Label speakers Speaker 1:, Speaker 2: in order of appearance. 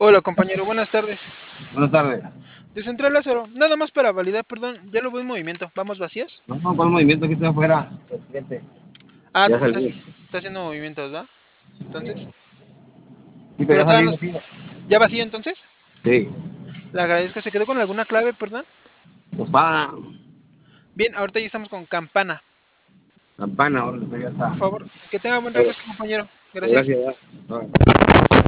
Speaker 1: Hola compañero, buenas tardes.
Speaker 2: Buenas tardes.
Speaker 1: De Central Lázaro, nada más para validar, perdón, ya lo veo en movimiento. ¿Vamos vacíos?
Speaker 2: No, no, ¿cuál movimiento? Aquí estoy afuera. El cliente.
Speaker 1: Ah,
Speaker 2: Ya salí.
Speaker 1: está haciendo movimientos, ¿va? Entonces,
Speaker 2: Sí, pero
Speaker 1: pero
Speaker 2: ya
Speaker 1: todavía
Speaker 2: salí,
Speaker 1: no.
Speaker 2: no sigo.
Speaker 1: ¿Ya vacío entonces?
Speaker 2: Sí.
Speaker 1: Le agradezco. ¿Se quedó con alguna clave, perdón?
Speaker 2: Pues va.
Speaker 1: Bien, ahorita ya estamos con campana.
Speaker 2: Campana, ahora ya
Speaker 1: Por
Speaker 2: está.
Speaker 1: favor, que tenga buen
Speaker 2: Eh,
Speaker 1: regreso, compañero. Gracias.
Speaker 2: Gracias. Va.